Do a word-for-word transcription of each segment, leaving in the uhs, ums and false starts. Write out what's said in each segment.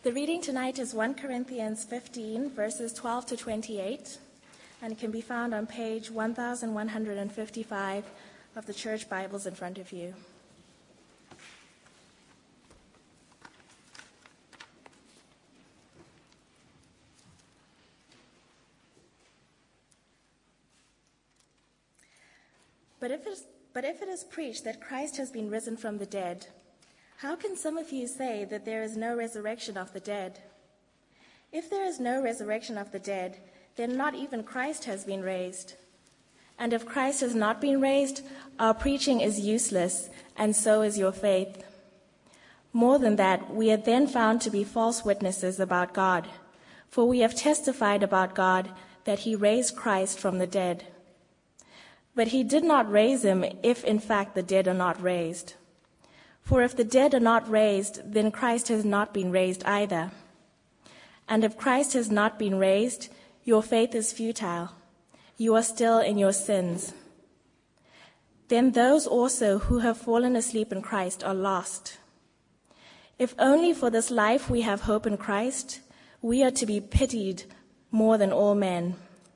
The reading tonight is First Corinthians fifteen, verses twelve to twenty-eight, and it can be found on page one thousand one hundred fifty-five of the church Bibles in front of you. But if, it is, but if it is preached that Christ has been risen from the dead, how can some of you say that there is no resurrection of the dead? If there is no resurrection of the dead, then not even Christ has been raised. And if Christ has not been raised, our preaching is useless, and so is your faith. More than that, we are then found to be false witnesses about God, for we have testified about God that he raised Christ from the dead. But he did not raise him if in fact the dead are not raised. For if the dead are not raised, then Christ has not been raised either. And if Christ has not been raised, your faith is futile. You are still in your sins. Then those also who have fallen asleep in Christ are lost. If only for this life we have hope in Christ, we are to be pitied more than all men.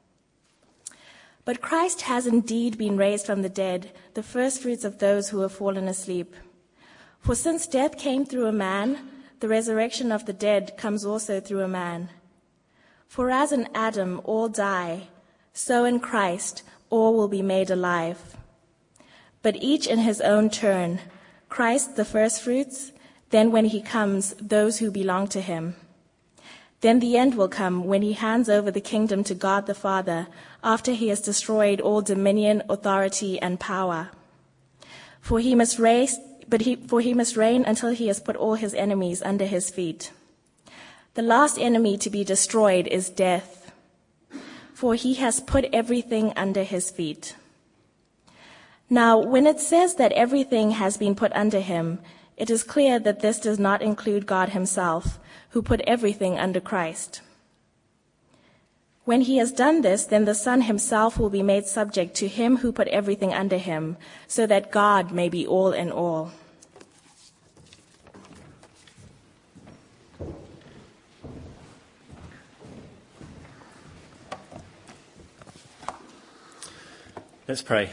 But Christ has indeed been raised from the dead, the firstfruits of those who have fallen asleep. For since death came through a man, the resurrection of the dead comes also through a man. For as in Adam all die, so in Christ all will be made alive. But each in his own turn, Christ the firstfruits, then when he comes, those who belong to him. Then the end will come when he hands over the kingdom to God the Father, after he has destroyed all dominion, authority, and power. For he must raise But he, for he must reign until he has put all his enemies under his feet. The last enemy to be destroyed is death, for he has put everything under his feet. Now, when it says that everything has been put under him, it is clear that this does not include God himself, who put everything under Christ. When he has done this, then the Son himself will be made subject to him who put everything under him, so that God may be all in all. Let's pray.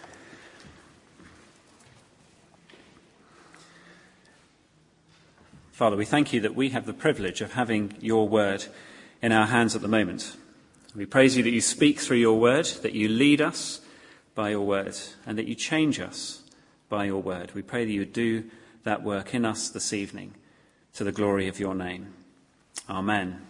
Father, we thank you that we have the privilege of having your word in our hands at the moment. We praise you that you speak through your word, that you lead us by your word, and that you change us by your word. We pray that you would do that work in us this evening to the glory of your name. Amen.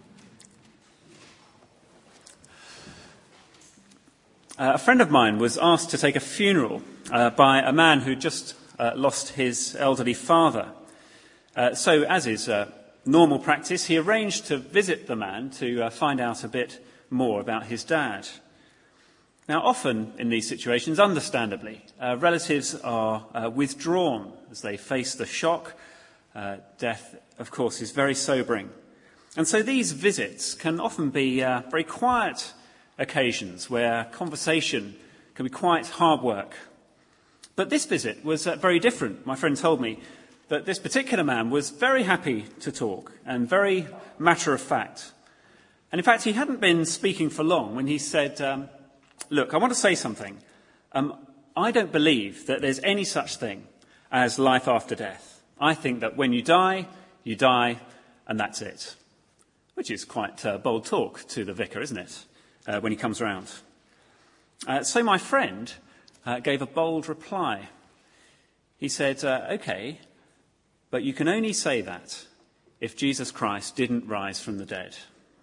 Uh, a friend of mine was asked to take a funeral uh, by a man who just uh, lost his elderly father. Uh, so, as is uh, normal practice, he arranged to visit the man to uh, find out a bit more about his dad. Now, often in these situations, understandably, uh, relatives are uh, withdrawn as they face the shock. Uh, death, of course, is very sobering. And so these visits can often be uh, very quiet occasions where conversation can be quite hard work. But this visit was uh, very different. My friend told me that this particular man was very happy to talk and very matter of fact. And in fact, he hadn't been speaking for long when he said, um, look, I want to say something. Um, I don't believe that there's any such thing as life after death. I think that when you die, you die, and that's it. Which is quite uh, bold talk to the vicar, isn't it, uh, when he comes around. Uh, so my friend uh, gave a bold reply. He said, uh, OK, but you can only say that if Jesus Christ didn't rise from the dead.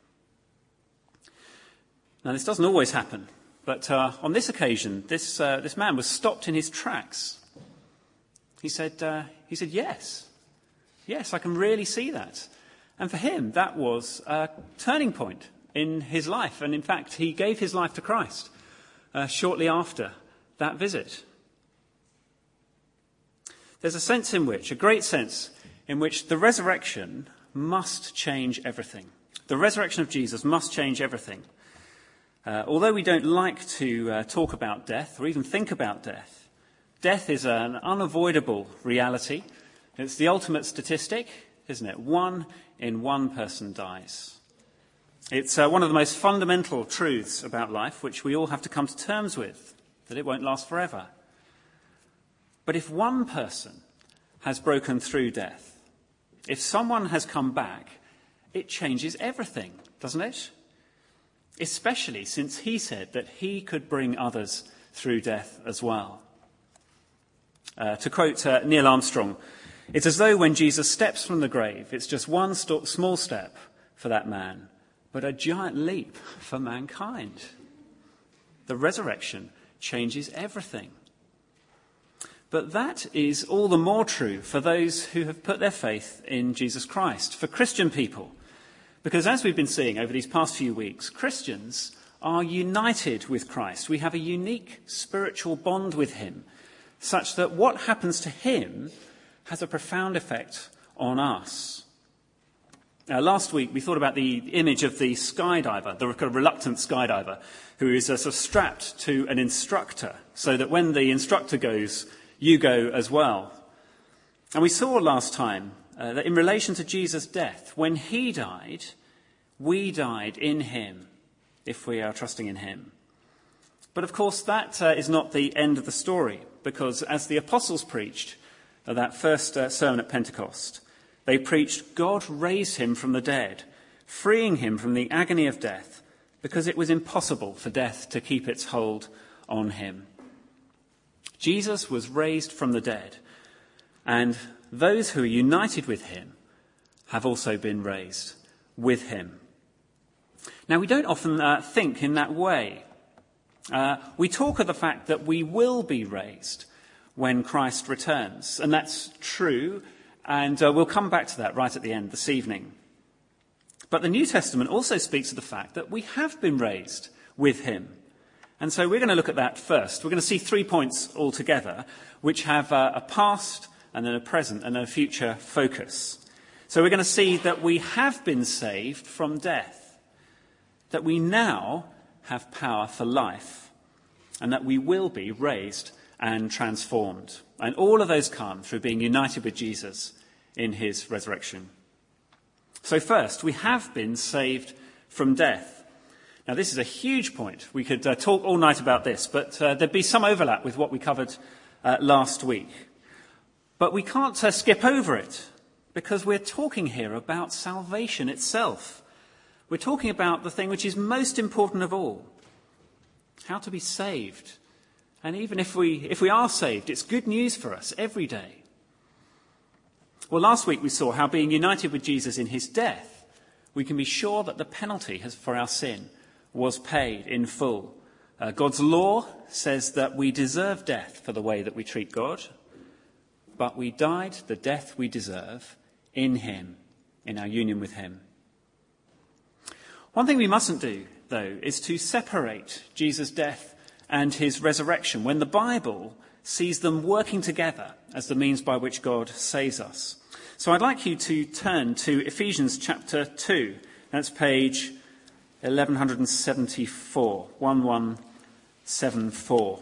Now, this doesn't always happen, but uh, on this occasion, this uh, this man was stopped in his tracks. He said, uh, he said, yes, yes, I can really see that. And for him, that was a turning point in his life. And in fact, he gave his life to Christ uh, shortly after that visit. There's a sense in which, a great sense in which the resurrection must change everything. The resurrection of Jesus must change everything. Uh, although we don't like to uh, talk about death or even think about death, death is an unavoidable reality. It's the ultimate statistic. isn't it? One in one person dies. It's uh, one of the most fundamental truths about life, which we all have to come to terms with, that it won't last forever. But if one person has broken through death, if someone has come back, it changes everything, doesn't it? Especially since he said that he could bring others through death as well. Uh, to quote uh, Neil Armstrong, it's as though when Jesus steps from the grave, it's just one st- small step for that man, but a giant leap for mankind. The resurrection changes everything. But that is all the more true for those who have put their faith in Jesus Christ, for Christian people. Because as we've been seeing over these past few weeks, Christians are united with Christ. We have a unique spiritual bond with him, such that what happens to him has a profound effect on us. Uh, last week we thought about the image of the skydiver, the kind of reluctant skydiver, who is uh, sort of strapped to an instructor, so that when the instructor goes, you go as well. And we saw last time uh, that in relation to Jesus' death, when he died, we died in him, if we are trusting in him. But of course that uh, is not the end of the story, because as the apostles preached uh, that first uh, sermon at Pentecost, they preached God raised him from the dead, freeing him from the agony of death, because it was impossible for death to keep its hold on him. Jesus was raised from the dead, and those who are united with him have also been raised with him. Now, we don't often uh, think in that way. Uh, we talk of the fact that we will be raised when Christ returns, and that's true, and uh, we'll come back to that right at the end this evening. But the New Testament also speaks of the fact that we have been raised with him. And so we're going to look at that first. We're going to see three points altogether, which have uh, a past and then a present and a future focus. So we're going to see that we have been saved from death, that we now have power for life, and that we will be raised and transformed. And all of those come through being united with Jesus in his resurrection. So first, we have been saved from death. Now, this is a huge point. We could uh, talk all night about this, but uh, there'd be some overlap with what we covered uh, last week. But we can't uh, skip over it, because we're talking here about salvation itself. We're talking about the thing which is most important of all, how to be saved. And even if we, if we are saved, it's good news for us every day. Well, last week we saw how being united with Jesus in his death, we can be sure that the penalty has, for our sin was paid in full. Uh, God's law says that we deserve death for the way that we treat God, but we died the death we deserve in him, in our union with him. One thing we mustn't do, though, is to separate Jesus' death and his resurrection when the Bible sees them working together as the means by which God saves us. So I'd like you to turn to Ephesians chapter two. That's page eleven seventy-four, eleven seventy-four.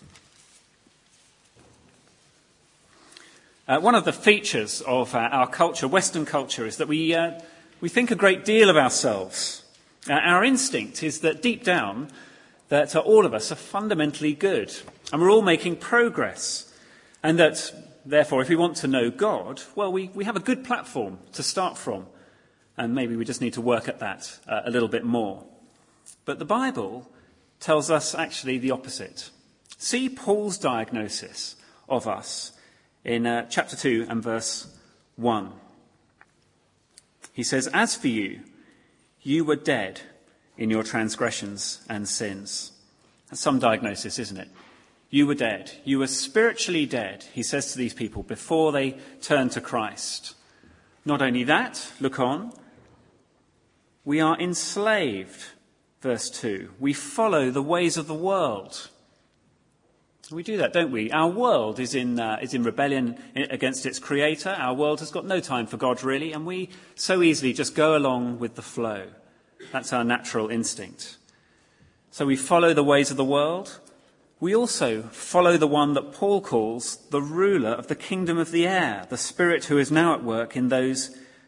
Uh, one of the features of uh, our culture, Western culture, is that we uh, we think a great deal of ourselves. Uh, our instinct is that deep down, that uh, all of us are fundamentally good, and we're all making progress, and that, therefore, if we want to know God, well, we, we have a good platform to start from, and maybe we just need to work at that uh, a little bit more. But the Bible tells us actually the opposite. See Paul's diagnosis of us in uh, chapter two and verse one. He says, "As for you, you were dead in your transgressions and sins." That's some diagnosis, isn't it? You were dead. You were spiritually dead, he says to these people, before they turned to Christ. Not only that, look on, we are enslaved, verse two. We follow the ways of the world. We do that, don't we? Our world is in uh, is in rebellion against its creator. Our world has got no time for God, really, and we so easily just go along with the flow. That's our natural instinct. So we follow the ways of the world. We also follow the one that Paul calls the ruler of the kingdom of the air, the spirit who is now at work in those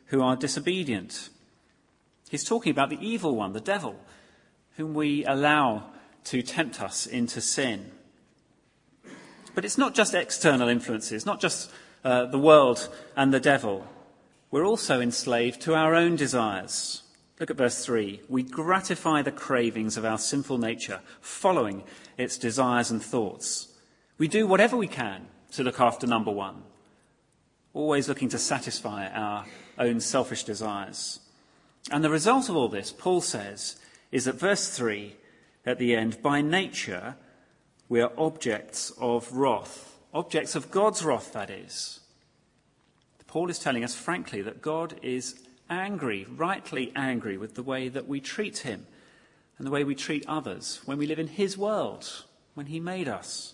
who are disobedient. He's talking about the evil one, the devil, whom we allow to tempt us into sin. But it's not just external influences, not just uh, the world and the devil. We're also enslaved to our own desires. Look at verse three. We gratify the cravings of our sinful nature, following its desires and thoughts. We do whatever we can to look after number one, always looking to satisfy our own selfish desires. And the result of all this, Paul says, is that verse three at the end, by nature, we are objects of wrath, objects of God's wrath, that is. Paul is telling us frankly that God is angry, rightly angry with the way that we treat him and the way we treat others when we live in his world, when he made us.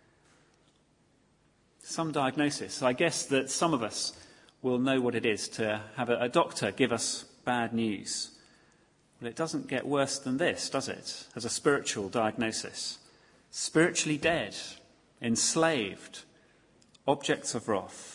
Some diagnosis. I guess that some of us will know what it is to have a, a doctor give us bad news. Well, it doesn't get worse than this, does it, as a spiritual diagnosis? Spiritually dead, enslaved, objects of wrath.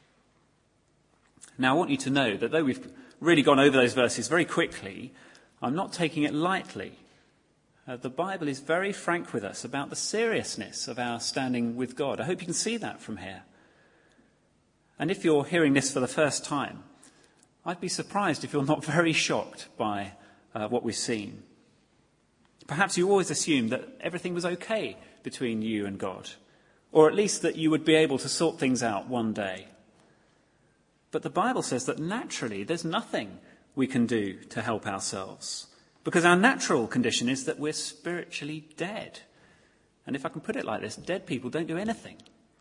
Now, I want you to know that though we've really gone over those verses very quickly, I'm not taking it lightly. Uh, the Bible is very frank with us about the seriousness of our standing with God. I hope you can see that from here. And if you're hearing this for the first time, I'd be surprised if you're not very shocked by uh, what we've seen. Perhaps you always assumed that everything was okay between you and God, or at least that you would be able to sort things out one day. But the Bible says that naturally there's nothing we can do to help ourselves, because our natural condition is that we're spiritually dead. And if I can put it like this, dead people don't do anything.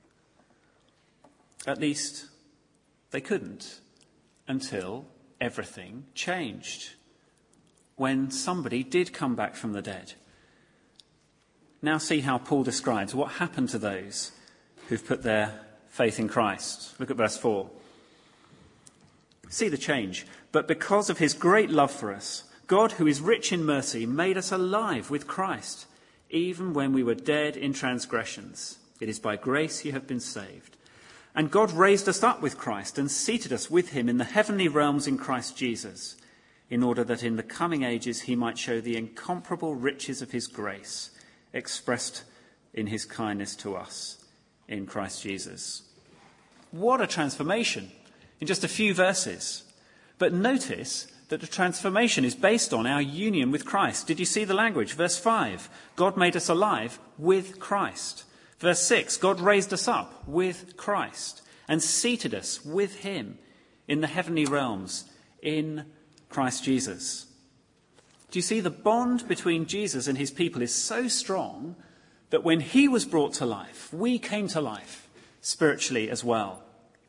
At least they couldn't until everything changed, when somebody did come back from the dead. Now see how Paul describes what happened to those who've put their faith in Christ. Look at verse four. See the change. But because of his great love for us, God, who is rich in mercy, made us alive with Christ, even when we were dead in transgressions. It is by grace you have been saved. And God raised us up with Christ and seated us with him in the heavenly realms in Christ Jesus, in order that in the coming ages he might show the incomparable riches of his grace, expressed in his kindness to us in Christ Jesus. What a transformation in just a few verses. But notice that the transformation is based on our union with Christ. Did you see the language? Verse five, God made us alive with Christ. Verse six, God raised us up with Christ and seated us with him in the heavenly realms in Christ Jesus. Do you see the bond between Jesus and his people is so strong that when he was brought to life, we came to life spiritually as well.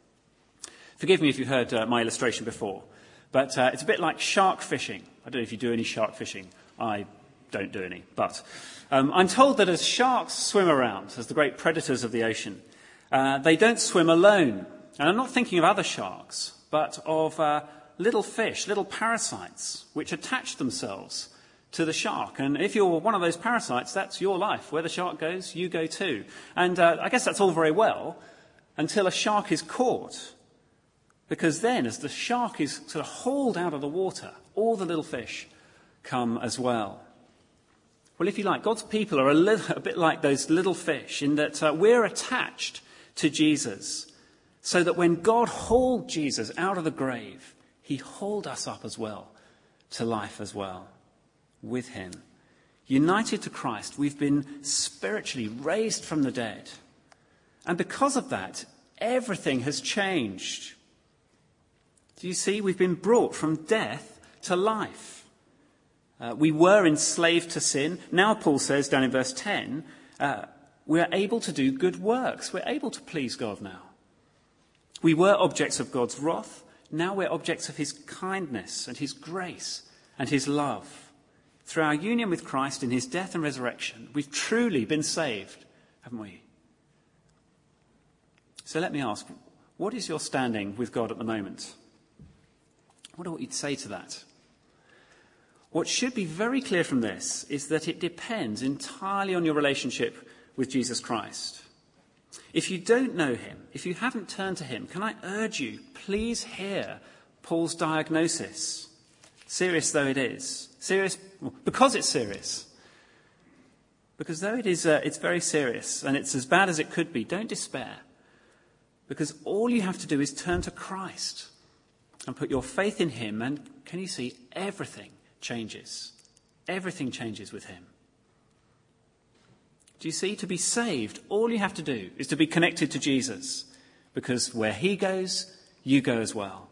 Forgive me if you've heard uh, my illustration before, but uh, it's a bit like shark fishing. I don't know if you do any shark fishing. I don't do any. But um, I'm told that as sharks swim around, as the great predators of the ocean, uh, they don't swim alone. And I'm not thinking of other sharks, but of uh, little fish, little parasites, which attach themselves to the shark. And if you're one of those parasites, that's your life. Where the shark goes, you go too. And uh, I guess that's all very well until a shark is caught. Because then, as the shark is sort of hauled out of the water, all the little fish come as well. Well, if you like, God's people are a, little, a bit like those little fish in that uh, we're attached to Jesus, so that when God hauled Jesus out of the grave, he hauled us up as well to life as well with him. United to Christ, we've been spiritually raised from the dead. And because of that, everything has changed. Do you see? We've been brought from death to life. Uh, we were enslaved to sin. Now, Paul says down in verse ten, uh, we're able to do good works. We're able to please God now. We were objects of God's wrath. Now we're objects of his kindness and his grace and his love. Through our union with Christ in his death and resurrection, we've truly been saved, haven't we? So let me ask, what is your standing with God at the moment? What do you say to that? What should be very clear from this is that it depends entirely on your relationship with Jesus Christ. If you don't know him, if you haven't turned to him, can I urge you, please hear Paul's diagnosis, serious though it is. Serious because it's serious. Because though it is, uh, it's very serious and it's as bad as it could be, don't despair. Because all you have to do is turn to Christ and put your faith in him, and can you see, everything changes. Everything changes with him. Do you see? To be saved, all you have to do is to be connected to Jesus, because where he goes, you go as well.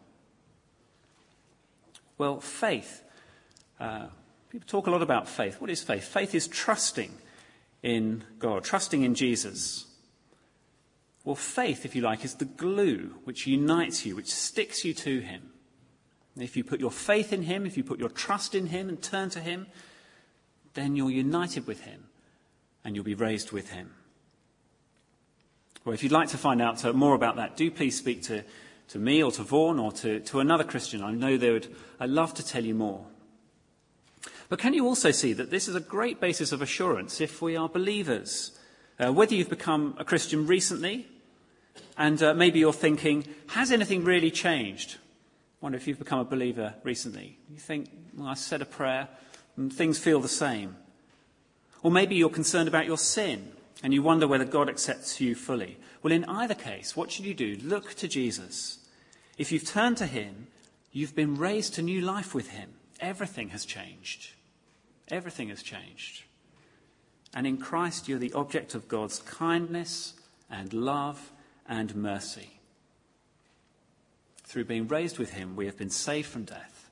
Well, faith. Uh, people talk a lot about faith. What is faith? Faith is trusting in God, trusting in Jesus. Well, faith, if you like, is the glue which unites you, which sticks you to him. If you put your faith in him, if you put your trust in him and turn to him, then you're united with him and you'll be raised with him. Well, if you'd like to find out more about that, do please speak to, to me or to Vaughan or to, to another Christian. I know they would, I'd love to tell you more. But can you also see that this is a great basis of assurance if we are believers? Uh, whether you've become a Christian recently, and uh, maybe you're thinking, has anything really changed? I wonder if you've become a believer recently. You think, well, I said a prayer and things feel the same. Or maybe you're concerned about your sin and you wonder whether God accepts you fully. Well, in either case, what should you do? Look to Jesus. If you've turned to him, you've been raised to new life with him. Everything has changed. Everything has changed. And in Christ, you're the object of God's kindness and love and mercy. Through being raised with him, we have been saved from death.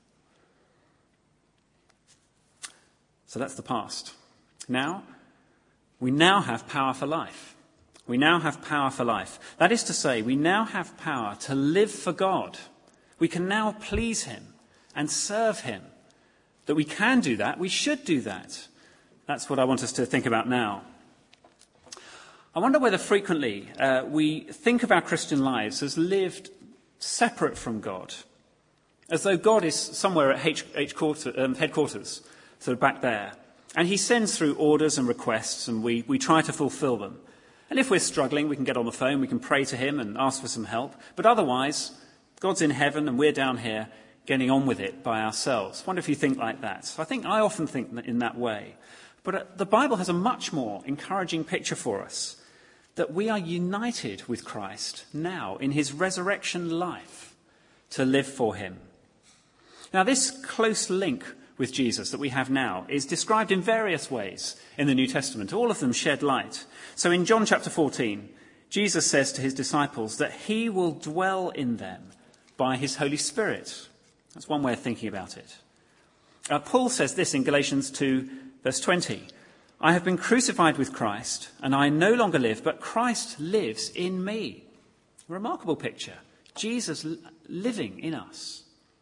So that's the past. Now, we now have power for life. We now have power for life. That is to say, we now have power to live for God. We can now please him and serve him. That we can do that, we should do that. That's what I want us to think about now. I wonder whether frequently uh, we think of our Christian lives as lived separate from God, as though God is somewhere at H- H- quarter, um, headquarters, sort of back there, and he sends through orders and requests, and we, we try to fulfill them. And if we're struggling, we can get on the phone, we can pray to him and ask for some help, but otherwise, God's in heaven and we're down here getting on with it by ourselves. I wonder if you think like that. I think I often think in that way. But uh, the Bible has a much more encouraging picture for us, that we are united with Christ now in his resurrection life to live for him. Now, this close link with Jesus that we have now is described in various ways in the New Testament. All of them shed light. So in John chapter fourteen, Jesus says to his disciples that he will dwell in them by his Holy Spirit. That's one way of thinking about it. Uh, Paul says this in Galatians two, verse twenty. I have been crucified with Christ, and I no longer live, but Christ lives in me. A remarkable picture. Jesus l- living in us.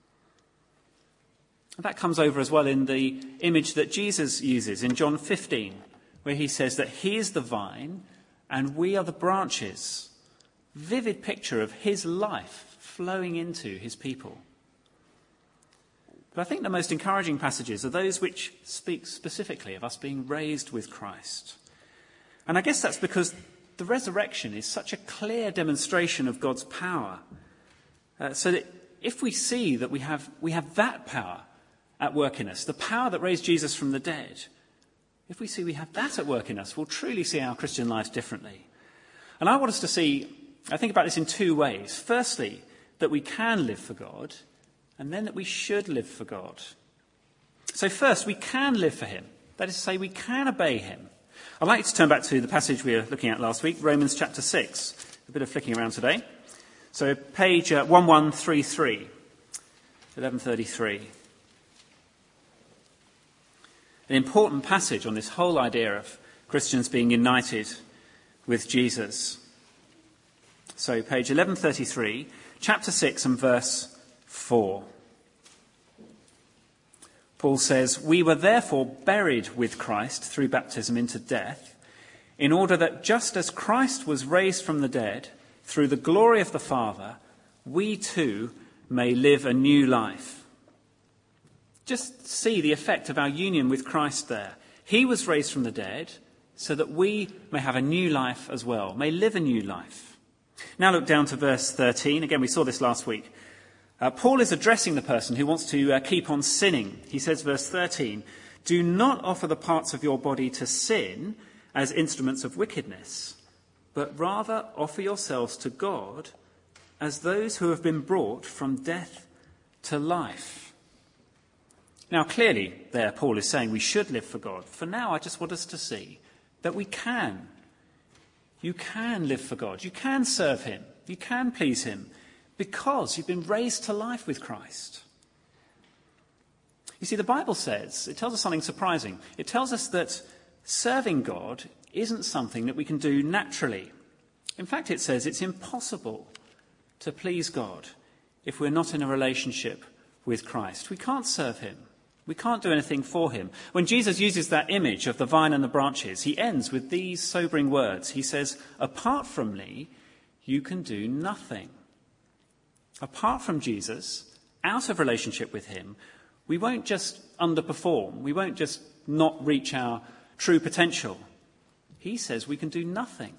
And that comes over as well in the image that Jesus uses in John fifteen, where he says that he is the vine and we are the branches. Vivid picture of his life flowing into his people. But I think the most encouraging passages are those which speak specifically of us being raised with Christ. And I guess that's because the resurrection is such a clear demonstration of God's power. Uh, so that if we see that we have, we have that power at work in us, the power that raised Jesus from the dead, if we see we have that at work in us, we'll truly see our Christian lives differently. And I want us to see, I think about this in two ways. Firstly, that we can live for God, and then that we should live for God. So first, we can live for him. That is to say, we can obey him. I'd like to turn back to the passage we were looking at last week, Romans chapter six. A bit of flicking around today. So page uh, eleven thirty-three. eleven thirty-three. An important passage on this whole idea of Christians being united with Jesus. So page eleven thirty-three, chapter six and verse four. Paul says, we were therefore buried with Christ through baptism into death, in order that just as Christ was raised from the dead through the glory of the Father, we too may live a new life. Just see the effect of our union with Christ there. He was raised from the dead so that we may have a new life as well, may live a new life. Now look down to verse thirteen. Again, we saw this last week. Uh, Paul is addressing the person who wants to uh, keep on sinning. He says, verse thirteen, "Do not offer the parts of your body to sin as instruments of wickedness, but rather offer yourselves to God as those who have been brought from death to life." Now, clearly, there Paul is saying we should live for God. For now, I just want us to see that we can. You can live for God. You can serve him. You can please him because you've been raised to life with Christ. You see, the Bible says, it tells us something surprising. It tells us that serving God isn't something that we can do naturally. In fact, it says it's impossible to please God if we're not in a relationship with Christ. We can't serve him. We can't do anything for him. When Jesus uses that image of the vine and the branches, he ends with these sobering words. He says, "Apart from me, you can do nothing." Apart from Jesus, out of relationship with him, we won't just underperform. We won't just not reach our true potential. He says we can do nothing.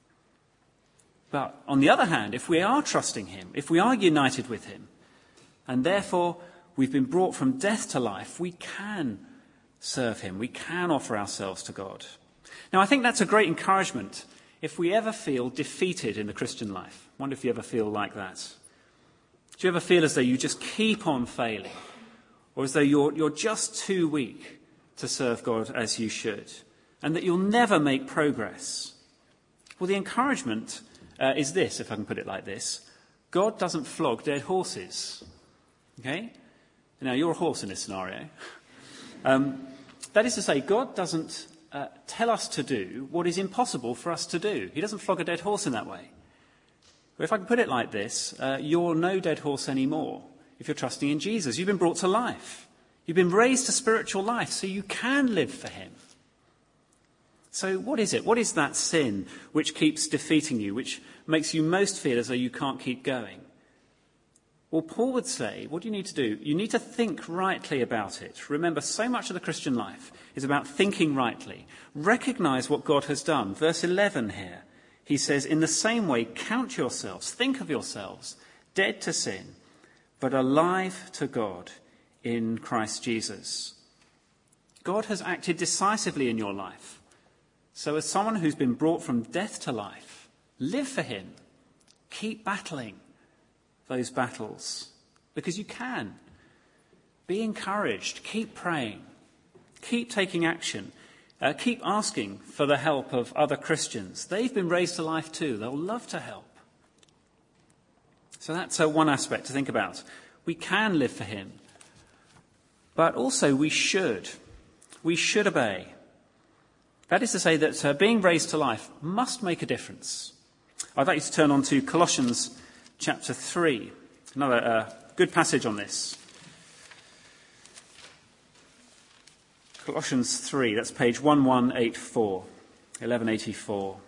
But on the other hand, if we are trusting him, if we are united with him, and therefore we've been brought from death to life, we can serve him. We can offer ourselves to God. Now, I think that's a great encouragement if we ever feel defeated in the Christian life. I wonder if you ever feel like that. Do you ever feel as though you just keep on failing, or as though you're, you're just too weak to serve God as you should, and that you'll never make progress? Well, the encouragement uh, is this, if I can put it like this: God doesn't flog dead horses. Okay? Now, you're a horse in this scenario. Um, that is to say, God doesn't uh, tell us to do what is impossible for us to do. He doesn't flog a dead horse in that way. But if I can put it like this, uh, you're no dead horse anymore if you're trusting in Jesus. You've been brought to life. You've been raised to spiritual life, so you can live for him. So what is it? What is that sin which keeps defeating you, which makes you most feel as though you can't keep going? Well, Paul would say, what do you need to do? You need to think rightly about it. Remember, so much of the Christian life is about thinking rightly. Recognise what God has done. Verse eleven here, he says, "In the same way, count yourselves, think of yourselves, dead to sin, but alive to God in Christ Jesus." God has acted decisively in your life. So as someone who's been brought from death to life, live for him. Keep battling those battles, because you can. Be encouraged. Keep praying. Keep taking action. Uh, keep asking for the help of other Christians. They've been raised to life too. They'll love to help. So that's uh, one aspect to think about. We can live for him, but also we should. We should obey. That is to say that uh, being raised to life must make a difference. I'd like you to turn on to Colossians chapter three, another uh, good passage on this. Colossians three, that's page eleven eighty-four, eleven eighty-four.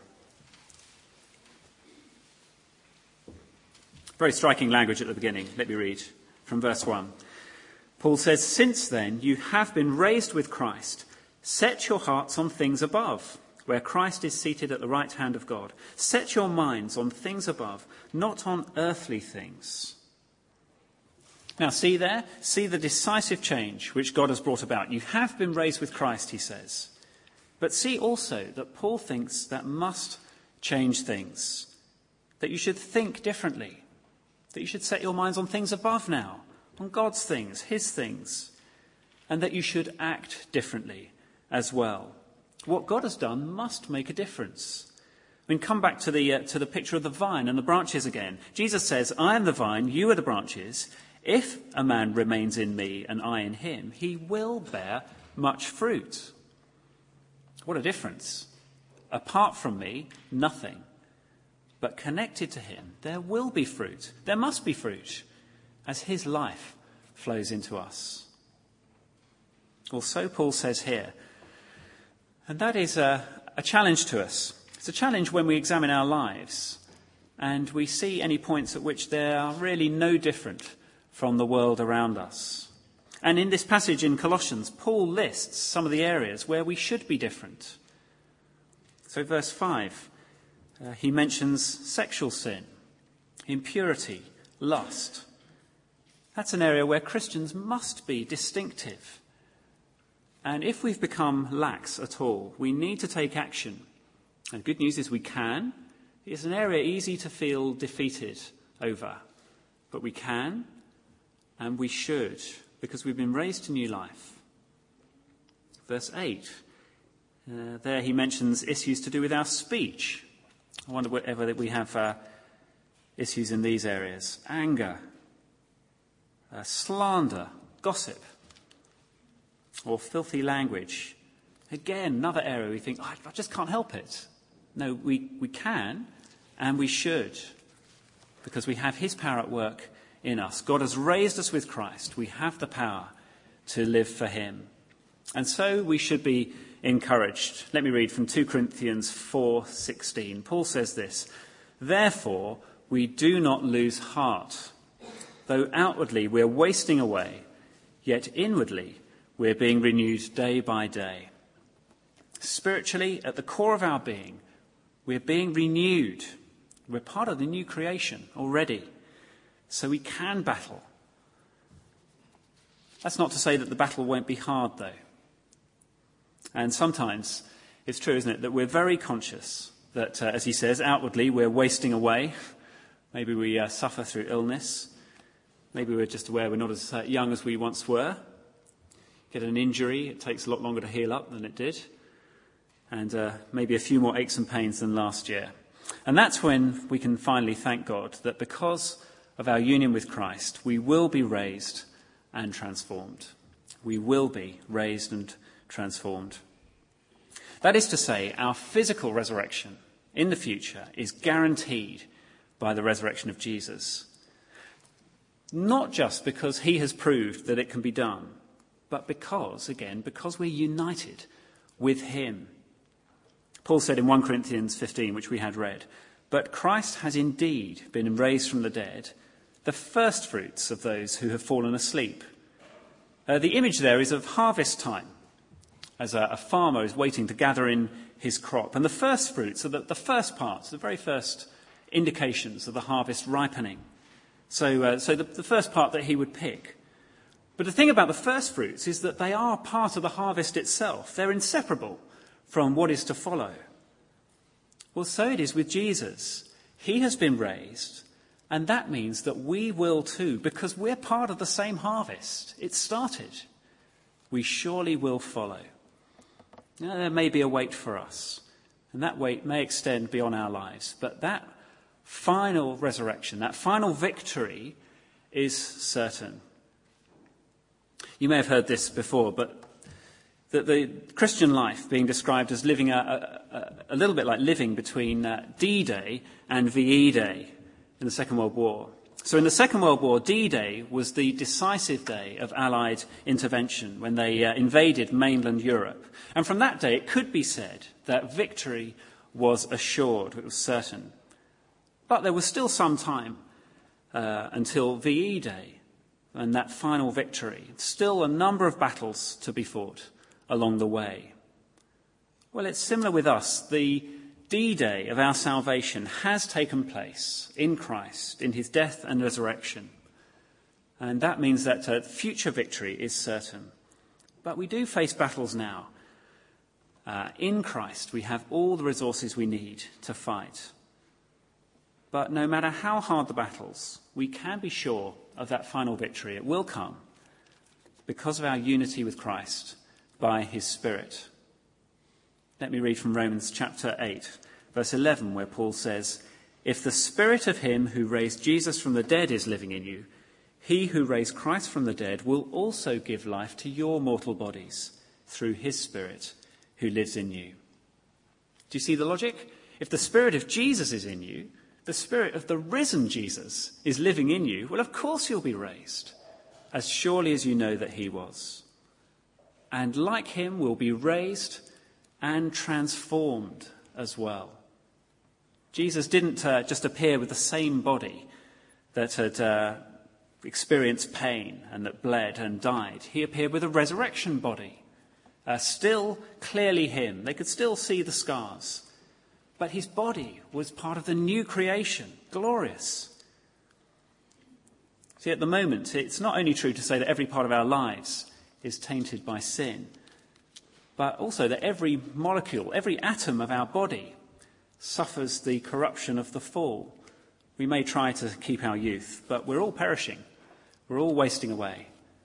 Very striking language at the beginning. Let me read from verse one. Paul says, "Since then you have been raised with Christ. Set your hearts on things above, where Christ is seated at the right hand of God. Set your minds on things above, not on earthly things." Now, see there? See the decisive change which God has brought about. You have been raised with Christ, he says. But see also that Paul thinks that must change things. That you should think differently. That you should set your minds on things above now, on God's things, his things. And that you should act differently as well. What God has done must make a difference. I mean, come back to the, uh, to the picture of the vine and the branches again. Jesus says, "I am the vine, you are the branches. If a man remains in me and I in him, he will bear much fruit." What a difference. Apart from me, nothing. But connected to him, there will be fruit. There must be fruit as his life flows into us. Well, so Paul says here. And that is a, a challenge to us. It's a challenge when we examine our lives and we see any points at which they are really no different from the world around us. And in this passage in Colossians, Paul lists some of the areas where we should be different. So verse five, uh, he mentions sexual sin, impurity, lust. That's an area where Christians must be distinctive. And if we've become lax at all, we need to take action. And the good news is we can. It's an area easy to feel defeated over. But we can, and we should, because we've been raised to new life. Verse eight, uh, there he mentions issues to do with our speech. I wonder whether we have uh, issues in these areas. Anger, uh, slander, gossip, or filthy language. Again, another area we think, oh, I just can't help it. No, we, we can and we should, because we have his power at work in us. God has raised us with Christ. We have the power to live for him. And so we should be encouraged. Let me read from Second Corinthians four sixteen. Paul says this, "Therefore we do not lose heart. Though outwardly we're wasting away, yet inwardly we're being renewed day by day." Spiritually, at the core of our being, we're being renewed. We're part of the new creation already. So we can battle. That's not to say that the battle won't be hard, though. And sometimes it's true, isn't it, that we're very conscious that, uh, as he says, outwardly we're wasting away. Maybe we uh, suffer through illness. Maybe we're just aware we're not as uh, young as we once were. Get an injury, it takes a lot longer to heal up than it did. And uh, maybe a few more aches and pains than last year. And that's when we can finally thank God that because of our union with Christ, we will be raised and transformed. We will be raised and transformed. That is to say, our physical resurrection in the future is guaranteed by the resurrection of Jesus. Not just because he has proved that it can be done, but because, again, because we're united with him. Paul said in First Corinthians fifteen, which we had read, "But Christ has indeed been raised from the dead, the first fruits of those who have fallen asleep." Uh, the image there is of harvest time, as a, a farmer is waiting to gather in his crop. And the first fruits are the, the first parts, the very first indications of the harvest ripening. So, uh, so the, the first part that he would pick. But the thing about the first fruits is that they are part of the harvest itself. They're inseparable from what is to follow. Well, so it is with Jesus. He has been raised, and that means that we will too, because we're part of the same harvest. It started. We surely will follow. Now, there may be a wait for us, and that wait may extend beyond our lives, but that final resurrection, that final victory is certain. You may have heard this before, but that the Christian life being described as living a, a, a little bit like living between uh, D-Day and V E Day in the Second World War. So in the Second World War, D-Day was the decisive day of Allied intervention when they uh, invaded mainland Europe. And from that day, it could be said that victory was assured, it was certain. But there was still some time uh, until V E Day and that final victory. Still a number of battles to be fought along the way. Well, it's similar with us. The D-Day of our salvation has taken place in Christ, in his death and resurrection. And that means that uh, future victory is certain. But we do face battles now. Uh, in Christ, we have all the resources we need to fight. But no matter how hard the battles, we can be sure of that final victory. It will come because of our unity with Christ by his Spirit. Let me read from Romans chapter eight, verse eleven, where Paul says, "If the Spirit of him who raised Jesus from the dead is living in you, he who raised Christ from the dead will also give life to your mortal bodies through his Spirit who lives in you." Do you see the logic? If the Spirit of Jesus is in you, the Spirit of the risen Jesus is living in you, well, of course you'll be raised, as surely as you know that he was. And like him, will be raised and transformed as well. Jesus didn't uh, just appear with the same body that had uh, experienced pain and that bled and died. He appeared with a resurrection body, uh, still clearly him. They could still see the scars. But his body was part of the new creation, glorious. See, at the moment, it's not only true to say that every part of our lives is tainted by sin, but also that every molecule, every atom of our body suffers the corruption of the fall. We may try to keep our youth, but we're all perishing. We're all wasting away.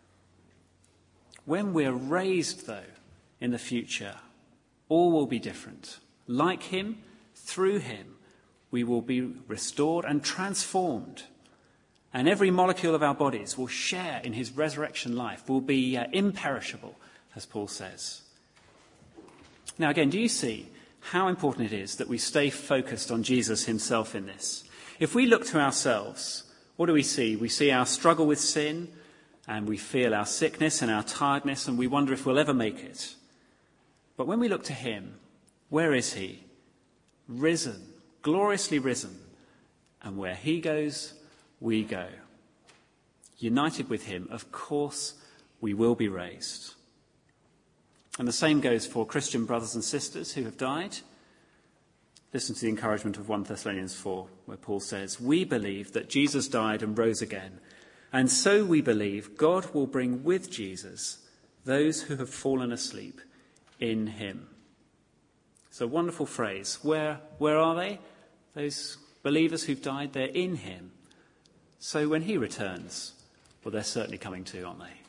When we're raised, though, in the future, all will be different. Like him, through him, we will be restored and transformed. And every molecule of our bodies will share in his resurrection life, will be uh, imperishable, as Paul says. Now, again, do you see how important it is that we stay focused on Jesus himself in this? If we look to ourselves, what do we see? We see our struggle with sin, and we feel our sickness and our tiredness, and we wonder if we'll ever make it. But when we look to him, where is he? Risen, gloriously risen. And where he goes, we go. United with him, of course, we will be raised. And the same goes for Christian brothers and sisters who have died. Listen to the encouragement of First Thessalonians four, where Paul says, "We believe that Jesus died and rose again, and so we believe God will bring with Jesus those who have fallen asleep in him." It's a wonderful phrase. Where, where are they? Those believers who've died, they're in him. So when he returns, well, they're certainly coming too, aren't they?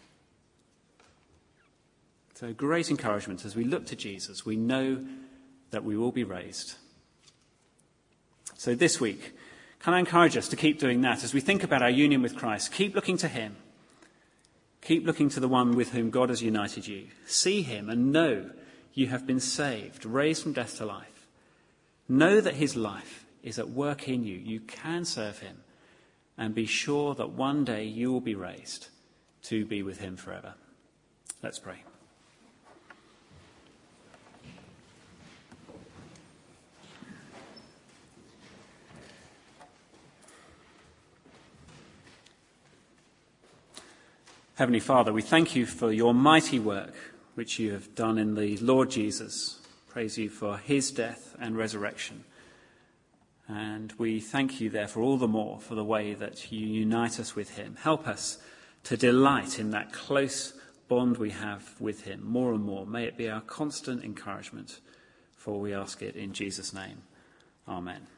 So great encouragement as we look to Jesus. We know that we will be raised. So this week, can I encourage us to keep doing that as we think about our union with Christ? Keep looking to him. Keep looking to the one with whom God has united you. See him and know you have been saved, raised from death to life. Know that his life is at work in you. You can serve him. And be sure that one day you will be raised to be with him forever. Let's pray. Heavenly Father, we thank you for your mighty work which you have done in the Lord Jesus. Praise you for his death and resurrection. And we thank you, therefore, all the more for the way that you unite us with him. Help us to delight in that close bond we have with him more and more. May it be our constant encouragement, for we ask it in Jesus' name. Amen.